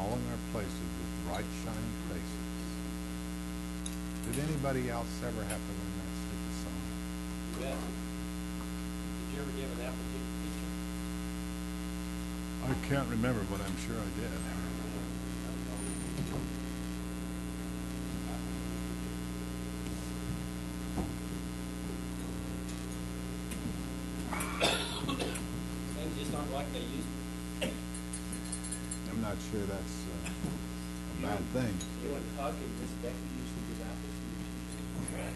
all in their places with bright shining faces. Did anybody else ever have to learn that stupid song? Yeah. Did you ever give an application teacher? I can't remember, but I'm sure I did. Things just aren't like they used to. I'm not sure that's a bad thing. You and Huck and Miss Becky used to give apples to your teachers. Right.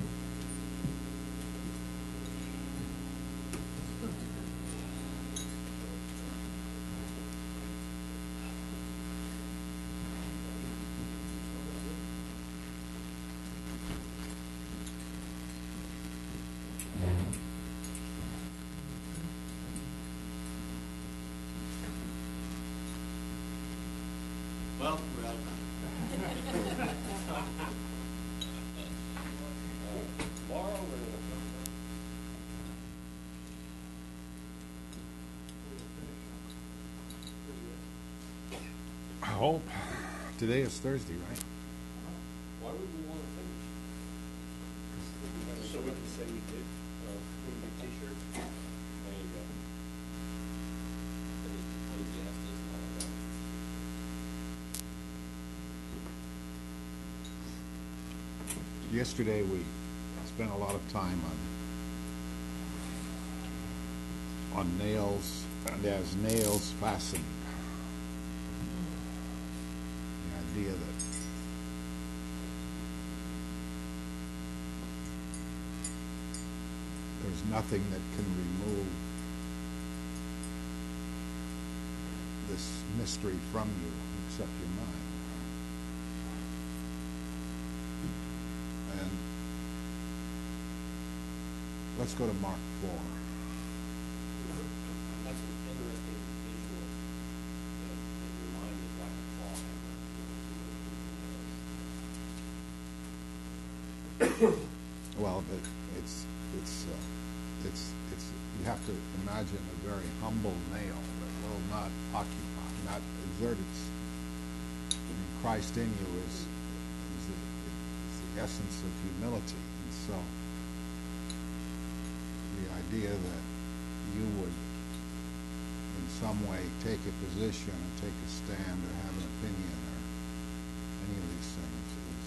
Well, we're out of time. Tomorrow we're going I hope. Today is Thursday, right? Why would we want to finish? So we can say we did. With your T-shirt. There you go. Yesterday we spent a lot of time on nails, and as nails fastened. The idea that there's nothing that can remove this mystery from you except your mind. And let's go to Mark 4. That's an interesting visual. That your mind is like a claw hammer. Well, but it's you have to imagine a very humble nail that will not occupy, not exert its. I mean, Christ in you is the essence of humility, and so the idea that you would in some way take a position and take a stand or have an opinion or any of these things is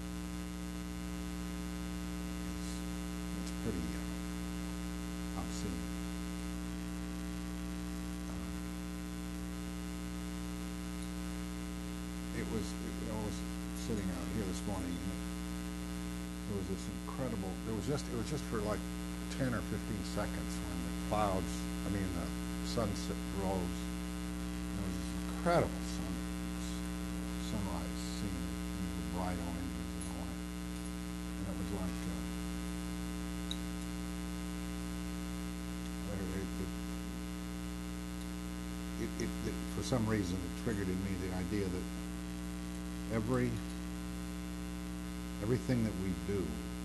it's pretty obscene. I was sitting out here this morning, and there was this incredible. It was just for like 10 or 15 seconds when the clouds, the sunset rose. And there was this incredible sunrise scene, the bright oranges and all that. And it was like for some reason it triggered in me the idea that everything that we do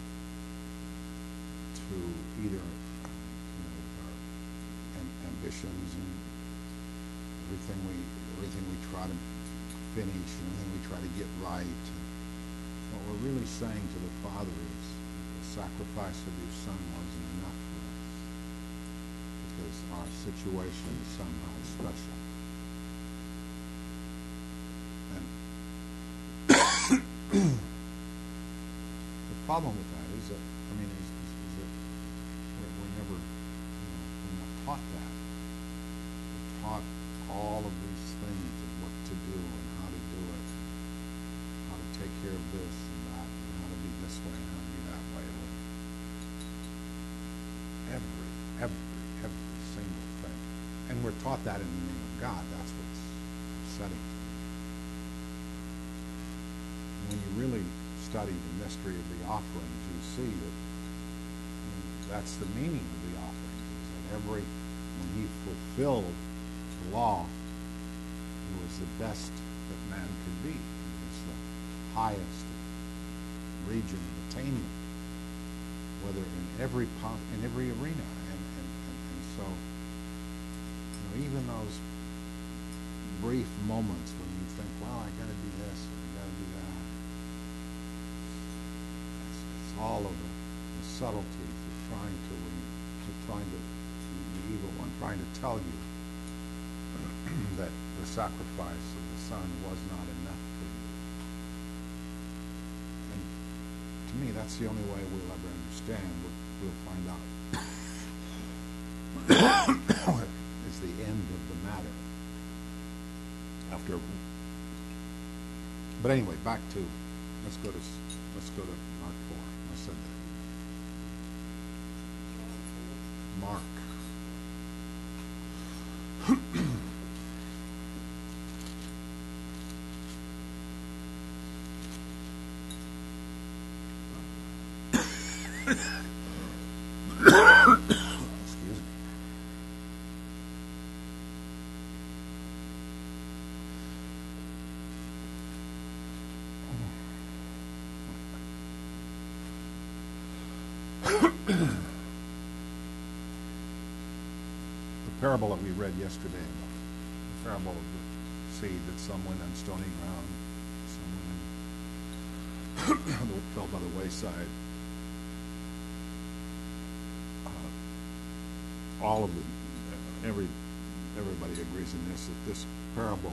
to either our ambitions and everything we try to finish and everything we try to get right, what we're really saying to the Father is the sacrifice of your Son wasn't enough for us because our situation is somehow special. The problem with that is that, is that we're never, we're not taught that. We're taught all of these things of what to do and how to do it, how to take care of this and that, and how to be this way and how to be that way. Every single thing. And we're taught that in the name of God. That's what's upsetting. When you really study the mystery of the offerings, you see that that's the meaning of the offerings, is that when he fulfilled the law, he was the best that man could be. He was the highest region of attainment, whether in every arena. And so, even those brief moments when you think, well, I got to do this, or I got to do that. It's all of the subtleties of trying to the evil one trying to tell you that the sacrifice of the Son was not enough for you. And to me, that's the only way we'll ever understand. We'll find out. Is the end of the matter. But anyway, back to let's go to Mark 4. I said that. Mark. Excuse me. The parable that we read yesterday, the parable of the seed that some went on stony ground, some went fell by the wayside. All of everybody agrees in this, that this parable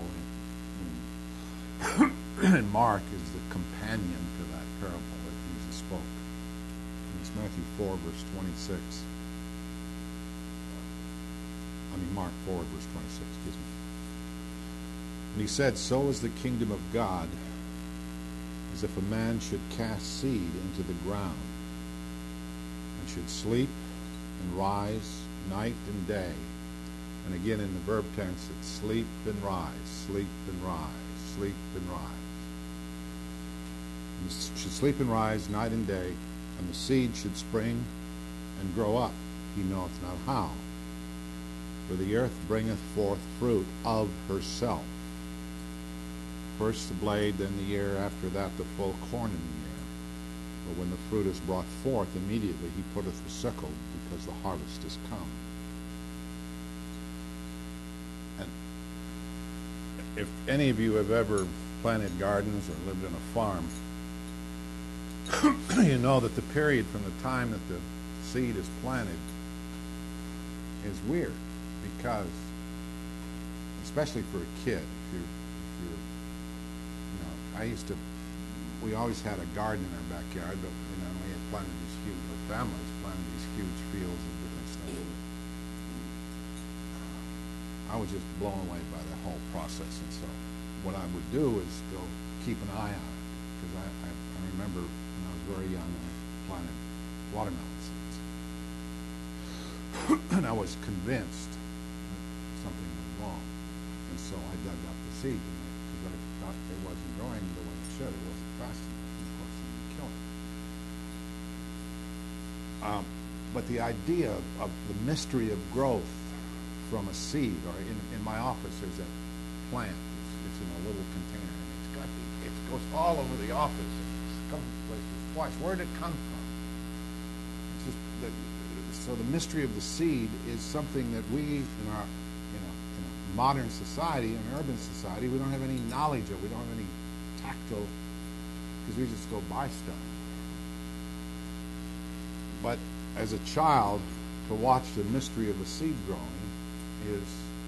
in Mark is the companion to that parable that Jesus spoke. And it's Matthew 4, verse 26. Mark 4, verse 26, excuse me. And he said, so is the kingdom of God, as if a man should cast seed into the ground, and should sleep and rise night and day. And again in the verb tense, it's sleep and rise, sleep and rise, sleep and rise. And should sleep and rise night and day, and the seed should spring and grow up, he knoweth not how. For the earth bringeth forth fruit of herself. First the blade, then the ear, after that the full corn in the ear. But when the fruit is brought forth, immediately he putteth the sickle, because the harvest is come. And if any of you have ever planted gardens or lived on a farm, you know that the period from the time that the seed is planted is weird. Because, especially for a kid, we always had a garden in our backyard, but we had planted these huge, our families planted these huge fields of different stuff. I was just blown away by the whole process, and so what I would do is go keep an eye on it, because I remember when I was very young, I planted watermelon seeds, and I was convinced something was wrong, and so I dug up the seed because I thought it wasn't growing the way it should. It wasn't fast enough, and of course then you kill it. But the idea of the mystery of growth from a seed, or in my office there's a plant. It's in a little container, and it goes all over the office. It's come places twice. Where did it come from? It's just that. So the mystery of the seed is something that we, in our modern society, in urban society, we don't have any knowledge of. We don't have any tactile, because we just go buy stuff. But as a child, to watch the mystery of the seed growing and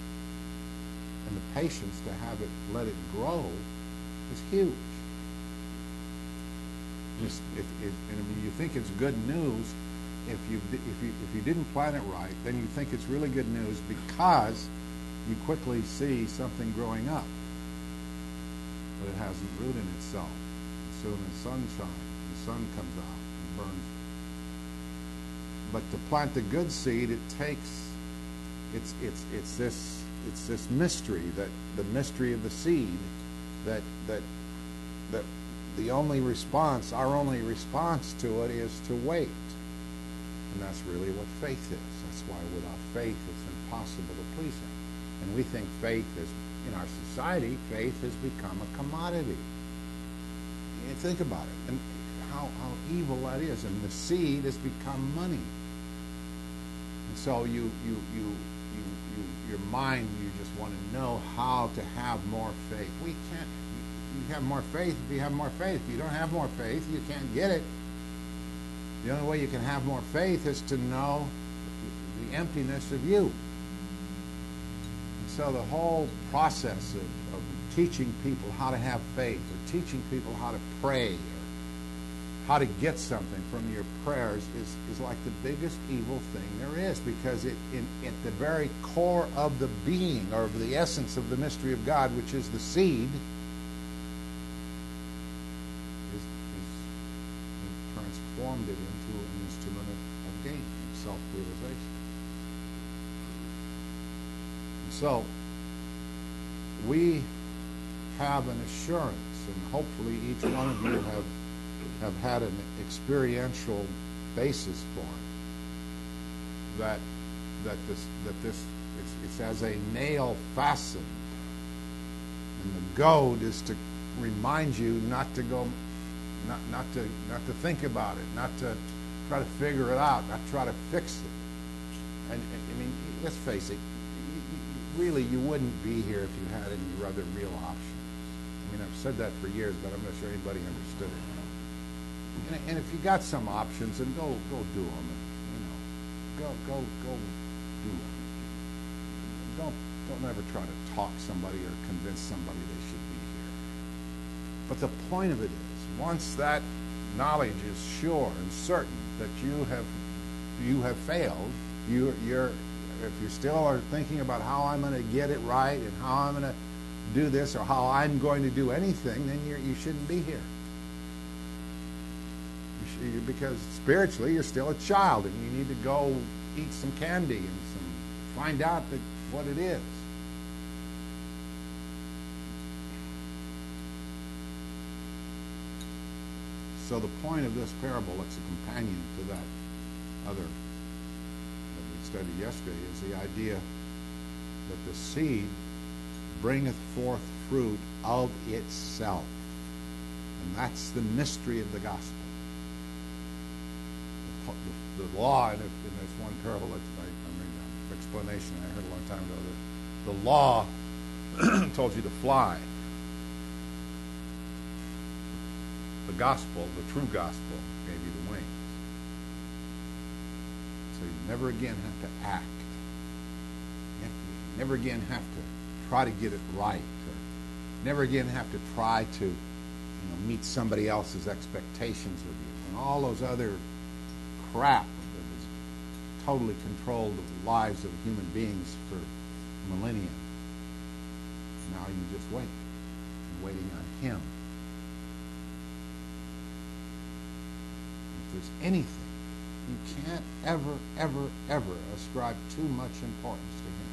the patience to have it, let it grow, is huge. And you think it's good news. If you didn't plan it right, then you think it's really good news because you quickly see something growing up, but it hasn't root in itself. As soon as the sun comes out and burns. But to plant the good seed, it takes it's this mystery, that the mystery of the seed, that the only response, our only response to it, is to wait. And that's really what faith is. That's why without faith it's impossible to please Him. And we think faith is, in our society, faith has become a commodity. You think about it, and how evil that is. And the seed has become money. And so you your mind, you just want to know how to have more faith. We can't. You have more faith if you have more faith. If you don't have more faith, you can't get it. The only way you can have more faith is to know the emptiness of you. And so the whole process of teaching people how to have faith, or teaching people how to pray, or how to get something from your prayers is like the biggest evil thing there is, because at the very core of the being, or of the essence of the mystery of God, which is the seed, is transformed it into an instrument of gain and self-realization. And so we have an assurance, and hopefully each one of you have had an experiential basis for it, that this it's as a nail fastened, and the goad is to remind you not to think about it, not to try to figure it out, not try to fix it. And I mean, let's face it, really you wouldn't be here if you had any other real options. I mean, I've said that for years, but I'm not sure anybody understood it. And if you got some options, then go do them. And, go do them. Don't ever try to talk somebody or convince somebody they should be here. But the point of it is, once that knowledge is sure and certain that you have failed, if you still are thinking about how I'm going to get it right and how I'm going to do this or how I'm going to do anything, then you shouldn't be here. Because spiritually you're still a child, and you need to go eat some candy and find out what it is. So the point of this parable, it's a companion to that other that we studied yesterday, is the idea that the seed bringeth forth fruit of itself. And that's the mystery of the gospel. The law, in this one parable, I mean, explanation I heard a long time ago, that the law told you to fly. The gospel, the true gospel, gave you the wings. So you never again have to act. You never again have to try to get it right, or never again have to try to meet somebody else's expectations of you, and all those other crap that has totally controlled the lives of human beings for millennia. Now you just wait, and waiting on Him. If there's anything, you can't ever ascribe too much importance to Him.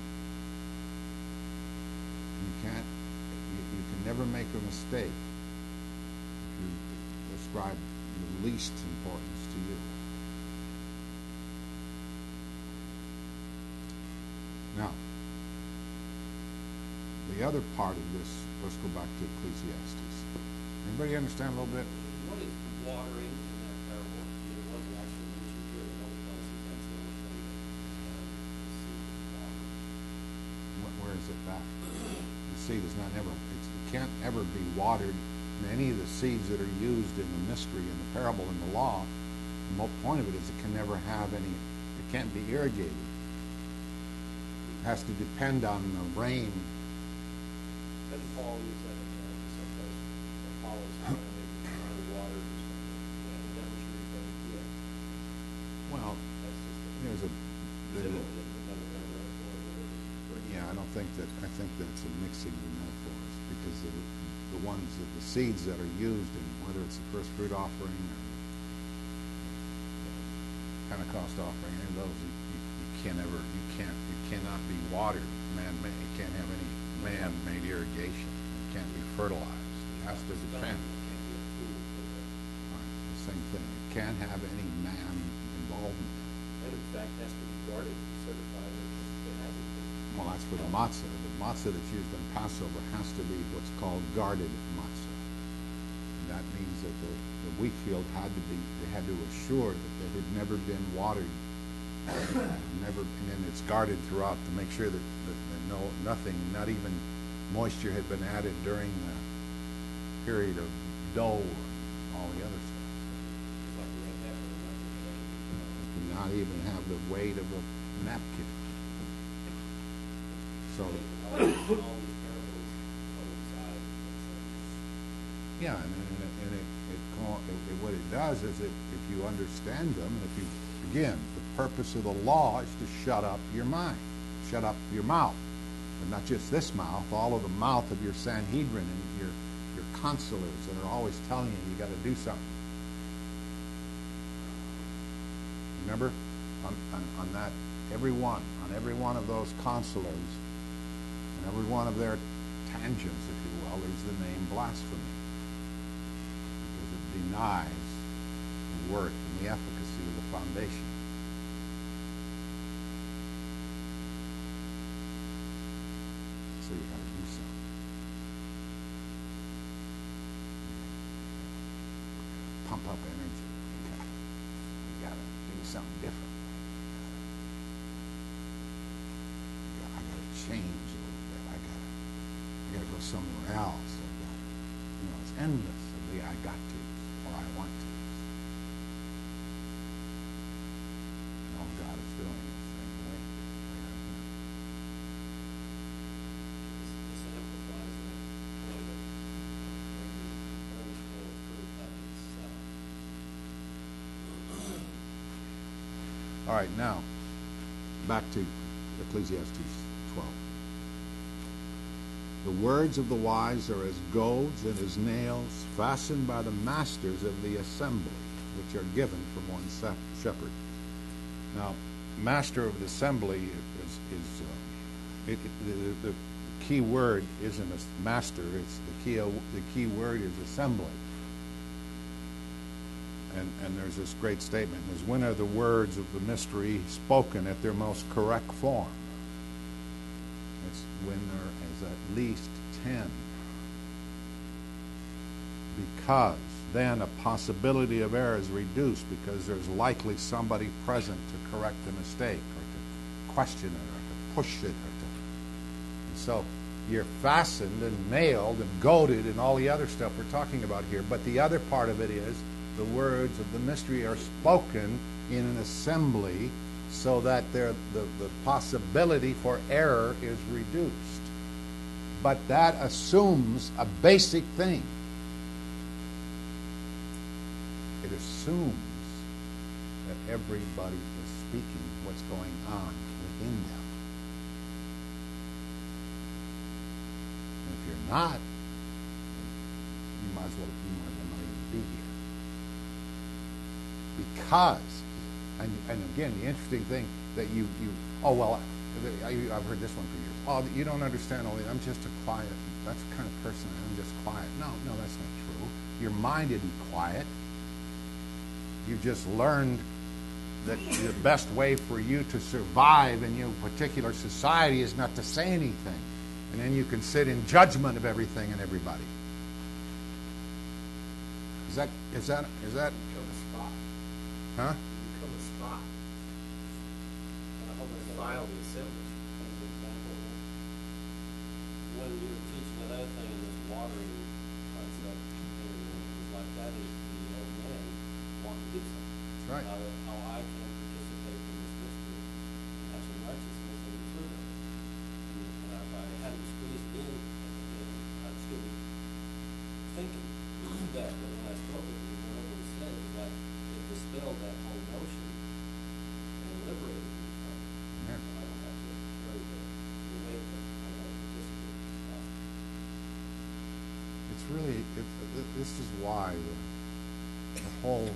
You can never make a mistake if you ascribe the least importance to you. Now, the other part of this, let's go back to Ecclesiastes. Anybody understand a little bit? What is watering in that parable? What actually mentioned here? I know it tells you that's the only thing that the seed is watered. Where is it back? The seed is not ever, it can't ever be watered. And any of the seeds that are used in the mystery, in the parable, in the law, the whole point of it is it can never have any, it can't be irrigated. Has to depend on the rain. And Paul used that in someplace. Apollo's kind of water or something. Yeah, that was your idea. Well, That's just there's a yeah, I think that's a mixing of metaphors, because the ones that the seeds that are used in, whether it's the first fruit offering or Pentecost offering, any of those, you cannot be watered man-made. It can't have any man-made irrigation. It can't be fertilized. It has to depend. Right, the same thing. It can't have any man involvement. And in fact, has to be guarded and certified if it hasn't been. Well, that's for the matzah. The matzah that's used in Passover has to be what's called guarded matzah. And that means that the wheat field had to assure that it had never been watered Never, and then it's guarded throughout to make sure that nothing, not even moisture had been added during the period of dough and all the other stuff. It's like a red heifer, You could not even have the weight of a napkin. So, all these parables coincide. yeah, and what it does is if you understand them, and if you, again, the purpose of the law is to shut up your mind, shut up your mouth. But not just this mouth, all of the mouth of your Sanhedrin and your counselors that are always telling you got to do something. Remember, on that, every one of those counselors, and every one of their tangents, if you will, is the name blasphemy, because it denies the worth and the efficacy of the foundation. So you got to do something. Pump up energy. You got to do something different. I got to change a little bit. I got to go somewhere else. It's endless of the I got to or I want to. And all God is doing is saying, wait. This amplifies that point of when you burn the whole fruit of itself. All right, now, back to Ecclesiastes 12. The words of the wise are as goads and as nails fastened by the masters of the assembly, which are given from one shepherd. Now, master of the assembly the key word isn't a master. It's the key word is assembly. And there's this great statement. There's when are the words of the mystery spoken at their most correct form? It's when there is at least 10. Because then a possibility of error is reduced because there's likely somebody present to correct the mistake or to question it or to push it. And so you're fastened and nailed and goaded and all the other stuff we're talking about here. But the other part of it is the words of the mystery are spoken in an assembly so that the possibility for error is reduced. But that assumes a basic thing. It assumes that everybody is speaking what's going on within them. And if you're not, you might as well not even be here. Because, and again, the interesting thing that I've heard this one for years. Oh, you don't understand all that. I'm just a quiet, that's the kind of person I'm just quiet. No, that's not true. Your mind isn't quiet. You just learned that the best way for you to survive in your particular society is not to say anything. And then you can sit in judgment of everything and everybody. Is that Become a spot. huh? Become a spot. And I hope I file the assembly. As an example, when you were teaching that other thing in this watering concept, and it was like that is the old man wanting to do something. That's right. How I can participate in this mystery and have some righteousness and fruit of it. And if I hadn't squeezed in at the end, I'd still be thinking that. But when I spoke with you, whatever was said, it was like it dispelled that whole notion and liberated me from it. Yeah. And I don't have to carry the weight that I want to participate in stuff. It's really, this is why the whole,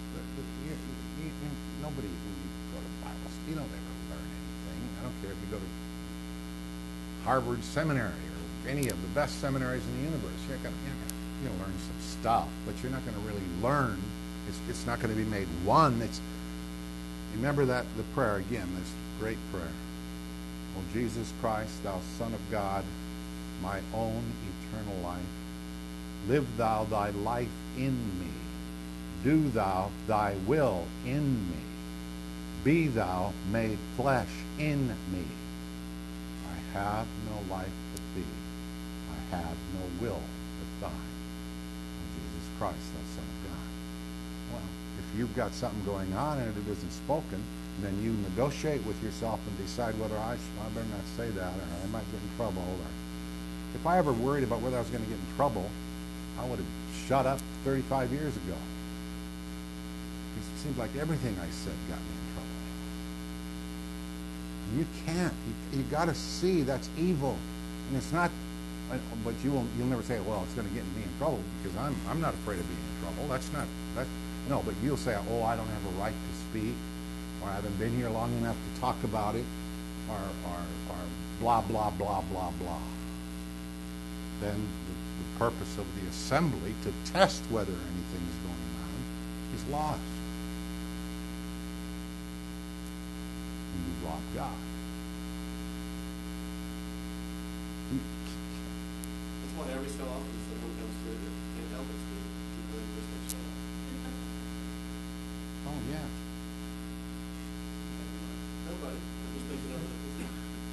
nobody, when you go to Bible school, you don't ever learn anything. I don't care if you go to Harvard Seminary or any of the best seminaries in the universe. You'll learn some stuff, but you're not going to really learn. It's not going to be made one. Remember that the prayer again, this great prayer. O Jesus Christ, thou Son of God, my own eternal life, live thou thy life in me. Do thou thy will in me. be thou made flesh in me. I have no life but thee. I have no will but thine. O Jesus Christ, thou Son of God. Well, if you've got something going on and it isn't spoken, then you negotiate with yourself and decide whether I better not say that, or I might get in trouble. Or if I ever worried about whether I was going to get in trouble, I would have shut up 35 years ago. Because it seems like everything I said got me in trouble. You can't. You've got to see that's evil, and it's not. But you'll never say, well, it's going to get me in trouble because I'm not afraid of being in trouble. That's not that. No, but you'll say, oh, I don't have a right to speak, or I haven't been here long enough to talk about it, or blah blah blah blah blah. Then the purpose of the assembly to test whether anything is going on is lost. And you rob God. That's why every so often someone comes through that can't help but speak. You really wish they shut up. Oh yeah. Nobody. I'm just thinking of it.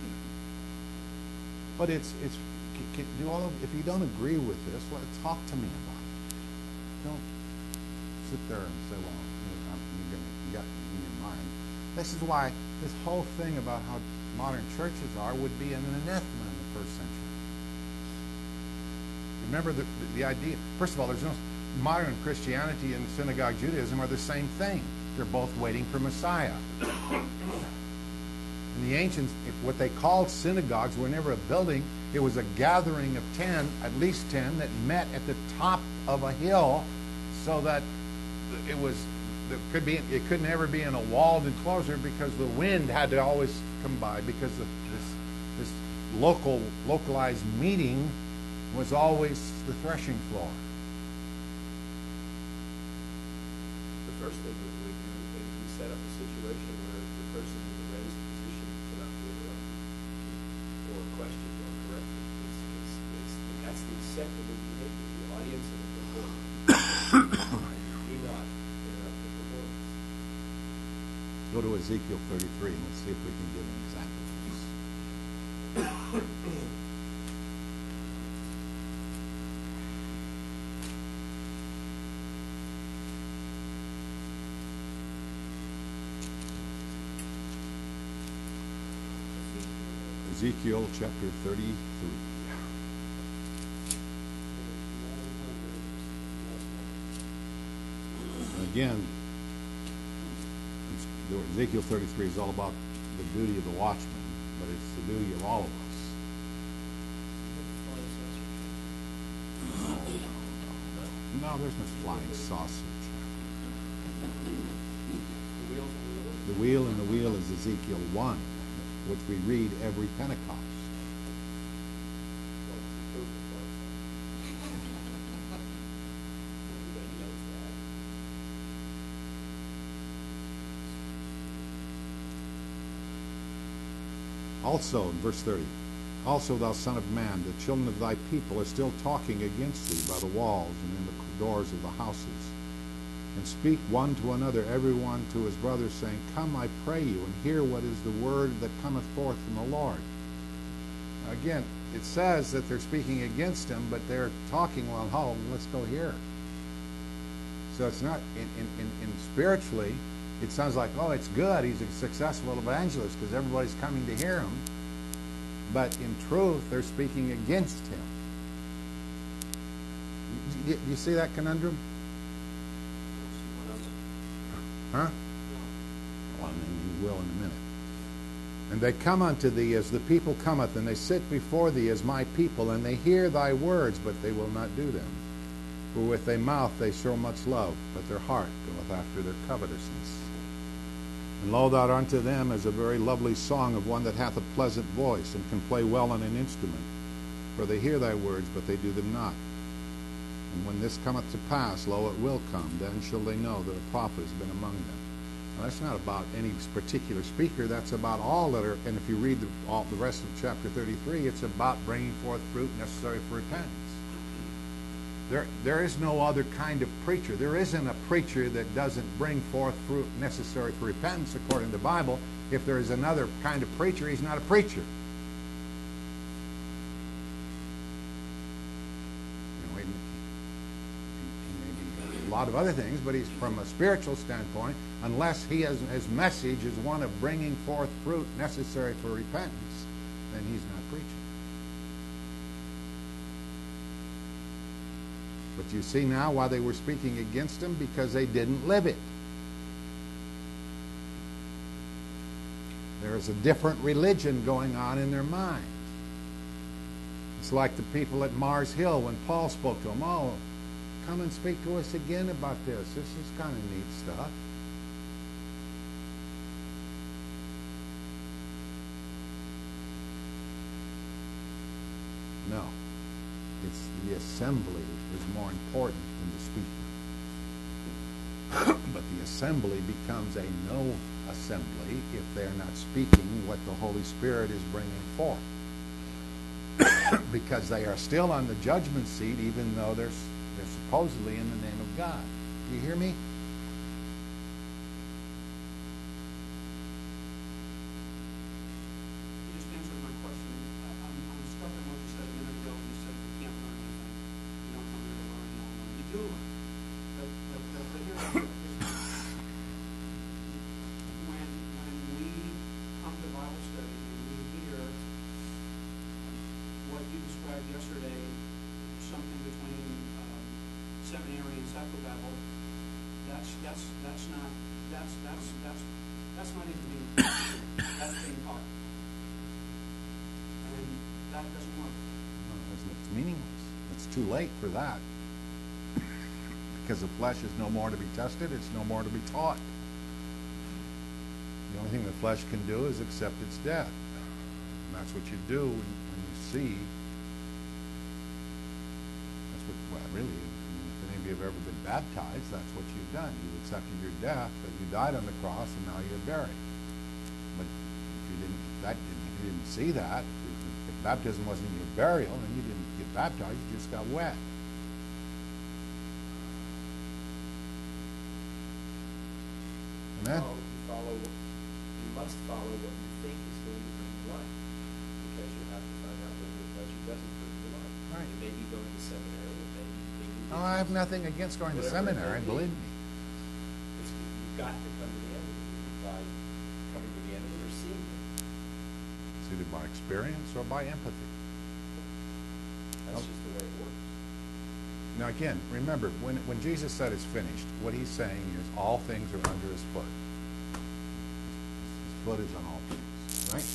But if you don't agree with this, talk to me about it. Don't sit there and say, well, you got in your mind. This is why this whole thing about how modern churches are would be an anathema in the first century. Remember the idea, first of all, there's no modern Christianity and synagogue Judaism are the same thing. They're both waiting for Messiah. In the ancients, what they called synagogues were never a building. It was a gathering of 10, at least 10, that met at the top of a hill, so that it could never be in a walled enclosure because the wind had to always come by, because this localized meeting was always the threshing floor. The first thing we do is we set up a situation where the person in the raised position cannot be interrupted or questioned or corrected. That's the acceptable behavior. The audience and the performer do not interrupt the performance. Go to Ezekiel 33 and let's see if we can give an example of this. Ezekiel chapter 33. And again, Ezekiel 33 is all about the duty of the watchman, but it's the duty of all of us. No, there's no flying sausage. The wheel and the wheel is Ezekiel 1, which we read every Pentecost. Also, in verse 30, also thou son of man, the children of thy people are still talking against thee by the walls and in the doors of the houses, and speak one to another, every one to his brother, saying, come, I pray you, and hear what is the word that cometh forth from the Lord. Again, it says that they're speaking against him, but they're talking, well, let's go here. So it's not, in spiritually, it sounds like, oh, it's good, he's a successful evangelist because everybody's coming to hear him. But in truth, they're speaking against him. Do you see that conundrum? Huh? Well, you will in a minute. And they come unto thee as the people cometh, and they sit before thee as my people, and they hear thy words, but they will not do them. For with their mouth they show much love, but their heart goeth after their covetousness. And lo, thou art unto them as a very lovely song of one that hath a pleasant voice, and can play well on an instrument. For they hear thy words, but they do them not. And when this cometh to pass, lo, it will come, then shall they know that a prophet has been among them. Now, that's not about any particular speaker, that's about all that are, and if you read the rest of chapter 33, it's about bringing forth fruit necessary for repentance. There is no other kind of preacher. There isn't a preacher that doesn't bring forth fruit necessary for repentance according to the Bible. If there is another kind of preacher, he's not a preacher. He may be a lot of other things, but he's from a spiritual standpoint, unless his message is one of bringing forth fruit necessary for repentance, then he's not preaching. But you see now why they were speaking against him? Because they didn't live it. There is a different religion going on in their mind. It's like the people at Mars Hill when Paul spoke to them. Oh, come and speak to us again about this. This is kind of neat stuff. No. It's the assembly is more important than the speaker. But the assembly becomes a no assembly if they're not speaking what the Holy Spirit is bringing forth. Because they are still on the judgment seat even though they're supposedly in the name of God. Do you hear me? Yesterday, something between seminary and psychobabble. That's not even being that's being taught, and that doesn't work. No, it's meaningless. It's too late for that, because the flesh is no more to be tested. It's no more to be taught. The only thing the flesh can do is accept its death. And that's what you do when you see. Well, really, if any of you have ever been baptized, that's what you've done. You've accepted your death, that you died on the cross, and now you're buried. But if you didn't see that, if baptism wasn't your burial, then you didn't get baptized, you just got wet. Amen? You must follow what you think is going to bring life, because you have to find out what your pleasure doesn't bring you life. Right. You may be going to seminary. Oh, I have nothing against going to seminary, believe me. You've got to come to the end of it by coming to the end of it or seeing it. It's either by experience or by empathy. That's just the way it works. Now again, remember, when Jesus said it's finished, what he's saying is all things are under his foot. His foot is on all things, right?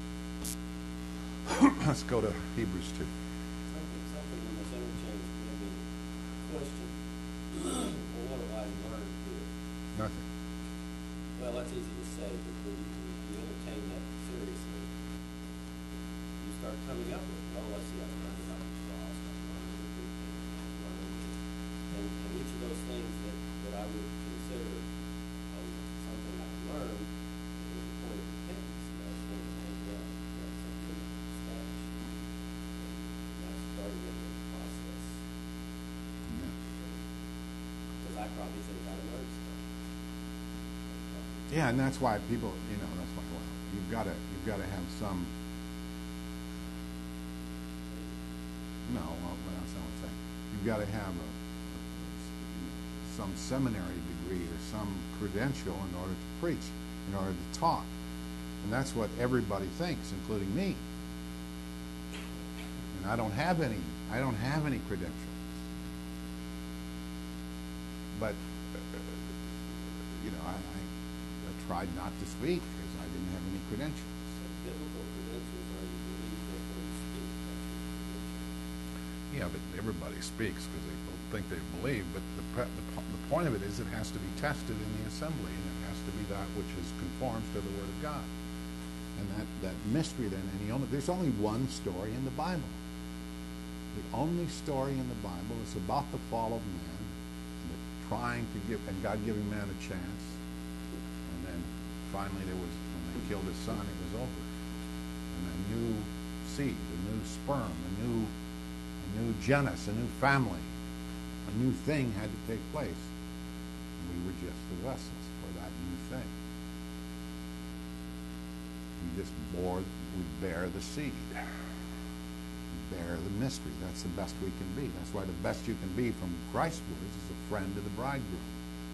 Let's go to Hebrews 2. Something in this interchange, question. Well, what have I learned here? Nothing. Well, that's easy to say, but when you entertain that seriously, you start coming up with, oh, let's see, I've learned about the cross, I've learned the good things, I've learned this. And each of those things that I would consider something I've learned is a point of repentance. And that's one of the things that that's something established. And that's starting in the process. Because I probably think I learned stuff. Yeah, and that's why people, that's why, well, you've got to have some. No, well, that's not what I'm saying. You've got to have some seminary degree or some credential in order to preach, in order to talk, and that's what everybody thinks, including me. And I don't have any credentials, but I tried not to speak because I didn't have any credentials. Biblical credentials are you believe, therefore you speak. That's your credential. Yeah, but everybody speaks because they think they believe. But the point of it is it has to be tested in the assembly, and it has to be that which is conforms to the Word of God. And that mystery then, there's only one story in the Bible. The only story in the Bible is about the fall of man, and God giving man a chance. And then finally when they killed his son, it was over. And a new seed, a new sperm, a new genus, a new family A new thing had to take place. We were just the vessels for that new thing. We bear the seed. We bear the mystery. That's the best we can be. That's why the best you can be from Christ's words is a friend of the bridegroom.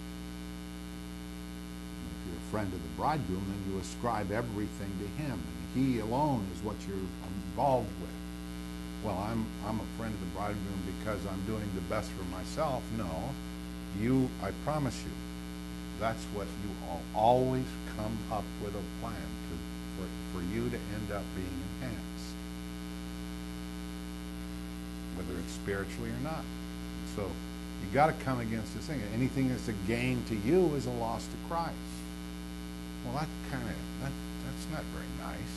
And if you're a friend of the bridegroom, then you ascribe everything to him, and he alone is what you're involved with. Well, I'm a friend of the bridegroom because I'm doing the best for myself. No, I promise you, that's what you always come up with a plan for you to end up being enhanced, whether it's spiritually or not. So you got to come against this thing. Anything that's a gain to you is a loss to Christ. Well, that's not very nice.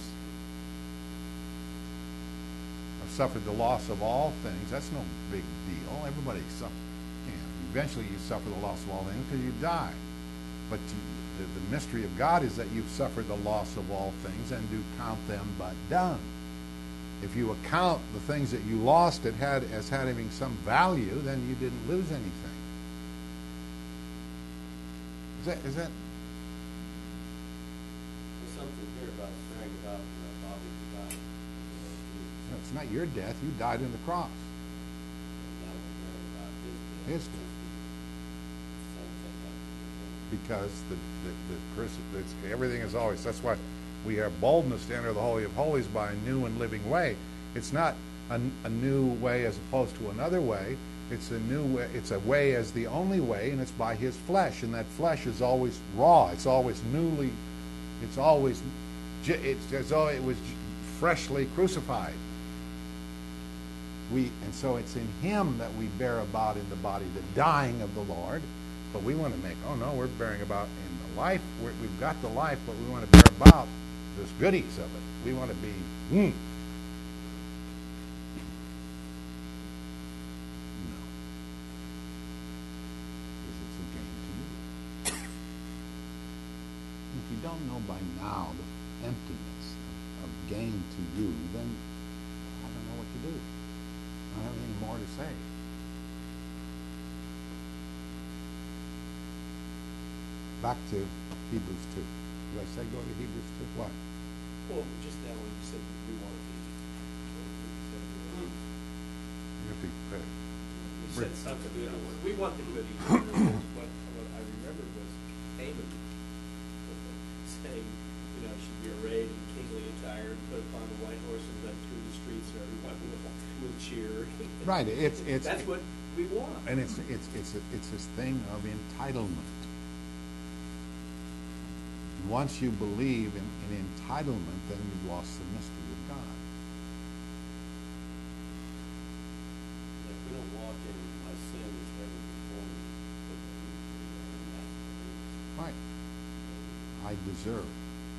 I've suffered the loss of all things. That's no big deal. Everybody suffers. Eventually you suffer the loss of all things because you die. But the mystery of God is that you've suffered the loss of all things and do count them but done. If you account the things that you lost as having some value, then you didn't lose anything. Is that? There's something here about sharing about Bobby who died. No, it's not your death. You died on the cross. Now we're hearing about his death. His death. Because everything is always. That's why we have boldness to enter the Holy of Holies by a new and living way. It's not a new way as opposed to another way. It's a new way. It's a way as the only way, and it's by His flesh. And that flesh is always raw. It's always newly. It's always. It's as though it was freshly crucified. And so it's in Him that we bear about in the body the dying of the Lord. But we want to make, we're bearing about in the life, we've got the life, but we want to bear about the goodies of it. We want to be, No. Because it's a gain to you. If you don't know by now the emptiness of gain to you, then I don't know what to do. I don't have any more to say. Back to Hebrews 2. Did I say go to Hebrews 2? What? Well, just now when you said we want to be, you said something. We want the goodies. What I remember was Haman saying, should be arrayed in kingly attire and put upon a white horse and run through the streets so everyone will cheer. Right. That's what we want. And it's this thing of entitlement. Once you believe in entitlement, then you've lost the mystery of God. If we don't walk in my sin is ever before me, Right. I deserve.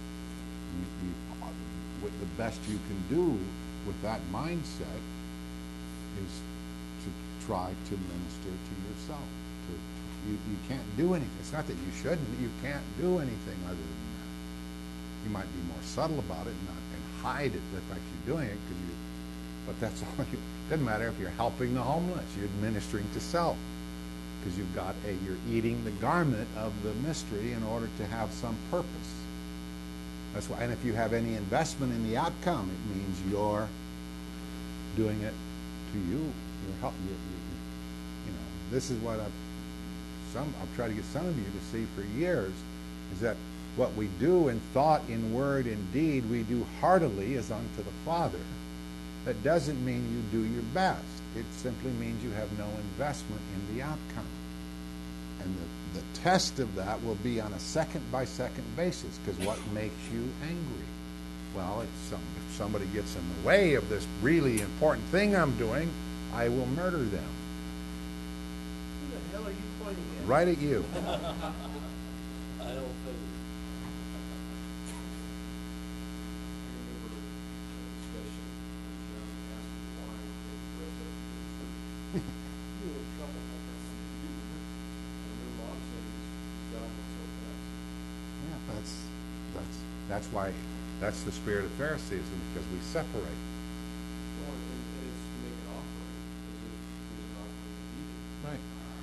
What the best you can do with that mindset is to try to minister to yourself. You can't do anything. It's not that you shouldn't. You can't do anything other than that. You might be more subtle about it and hide it, the fact you're doing it, but that's all. It doesn't matter if you're helping the homeless. You're ministering to self because you're eating the garment of the mystery in order to have some purpose. That's why. And if you have any investment in the outcome, it means you're doing it to you. This is what I've tried to get some of you to see for years, is that what we do in thought, in word, in deed, we do heartily as unto the Father. That doesn't mean you do your best. It simply means you have no investment in the outcome. And the test of that will be on a second-by-second basis, because what makes you angry? Well, if somebody gets in the way of this really important thing I'm doing, I will murder them. Who the hell are you pointing at? Right at you. I don't think. That's why, that's the spirit of Phariseeism, because we separate. Well, and it's to make an offering. Is it an offering to eat? Right.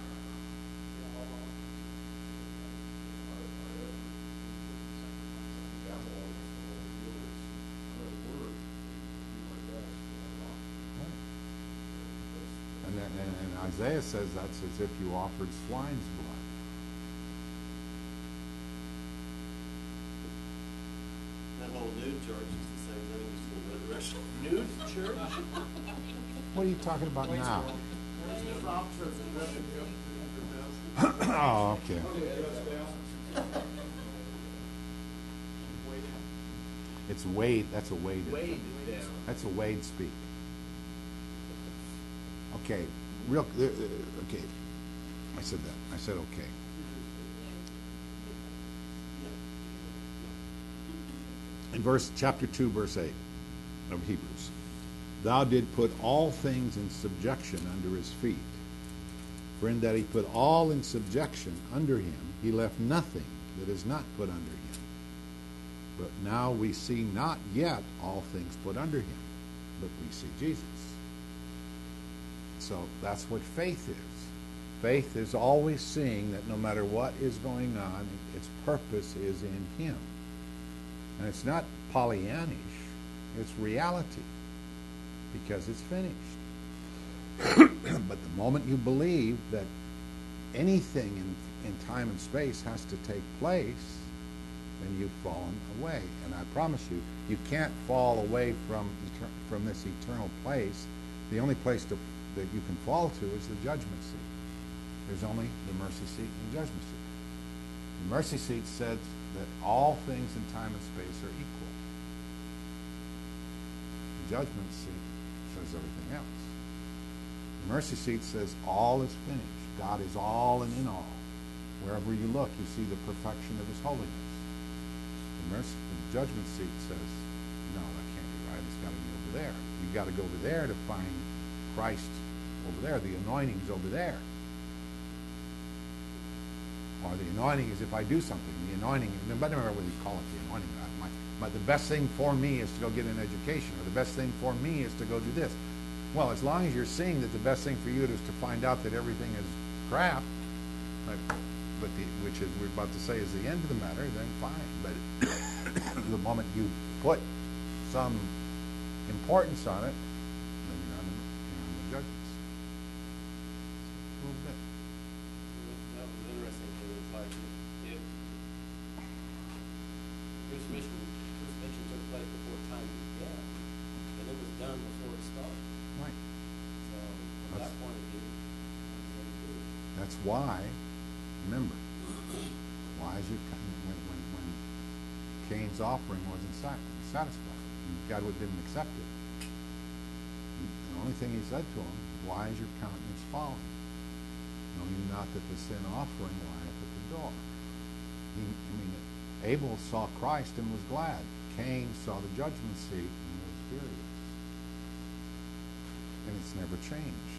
And Isaiah says that's as if you offered swine's blood. That whole nude church is the same thing as the resurrection. Nude church? What are you talking about now? There's no church. Oh, okay. It's Wade. That's a Wade. Weighed down. That's a Wade speak. Okay. Okay. I said that. I said okay. In chapter 2, verse 8 of Hebrews. Thou did put all things in subjection under his feet. For in that he put all in subjection under him, he left nothing that is not put under him. But now we see not yet all things put under him, but we see Jesus. So that's what faith is. Faith is always seeing that no matter what is going on, its purpose is in him. And it's not Pollyannish, it's reality, because it's finished. But the moment you believe that anything in time and space has to take place, then you've fallen away. And I promise you, you can't fall away from this eternal place. The only place that you can fall to is the judgment seat. There's only the mercy seat and judgment seat. The mercy seat says that all things in time and space are equal. The judgment seat says everything else. The mercy seat says all is finished. God is all and in all. Wherever you look, you see the perfection of his holiness. The judgment seat says, no, that can't be right. It's got to be over there. You've got to go over there to find Christ over there. The anointing's over there. Or the anointing is if I do something. The anointing, no matter whether you call it the anointing or not, but the best thing for me is to go get an education, or the best thing for me is to go do this. Well, as long as you're seeing that the best thing for you is to find out that everything is crap, which is we're about to say is the end of the matter, then fine. But the moment you put some importance on it, then you're on the judgments. A little bit. That was interesting because it's like if crucifixion took place before time began, then it was done before it started. Right. So from that point of view, That's why, remember, why is when Cain's offering wasn't satisfied, God didn't accept it. The only thing he said to him, why is your countenance fallen? Know you not that the sin offering lieth at the door? Abel saw Christ and was glad. Cain saw the judgment seat and was furious. And it's never changed.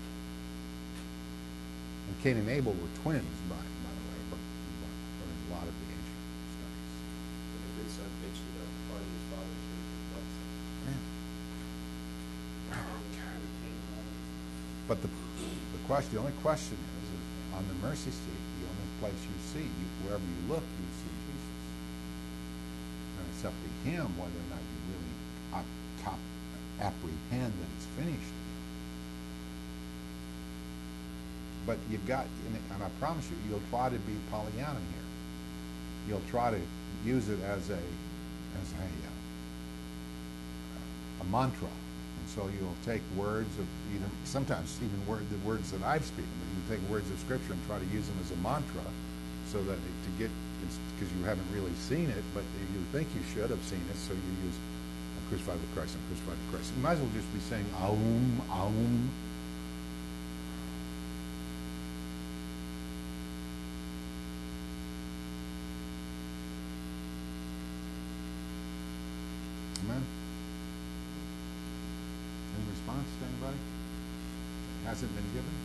And Cain and Abel were twins, by the way, but there's a lot of the ancient studies. When the good son takes you to part of his father's spiritual blessing. But the only question is on the mercy seat, the only place you see, wherever you look, you see Jesus. And it's up to him whether or not you really apprehend that it's finished. But you've got, and I promise you, you'll try to be Pollyanna here. You'll try to use it as a mantra. And so you'll take words of sometimes even the words that I've spoken, but you take words of Scripture and try to use them as a mantra, so that because you haven't really seen it, but you think you should have seen it, so you use I'm crucified with Christ, I'm crucified with Christ. You might as well just be saying Aum, Aum. Amen. Any response to anybody? Hasn't been given?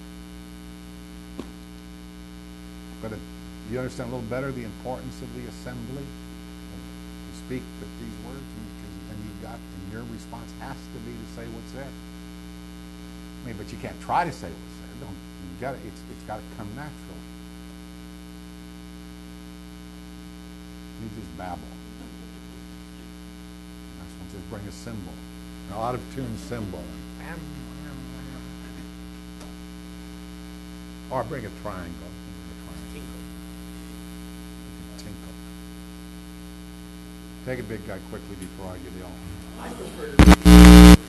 But do you understand a little better the importance of the assembly? To speak these words, and your response has to be to say what's there. I mean, but you can't try to say what's there. Don't it's got to come naturally. You just babble. Next one, just bring a cymbal, an out-of-tune cymbal. Or bring a triangle. Tinkle. Tinkle. Take a big guy quickly before I get ill. I prefer to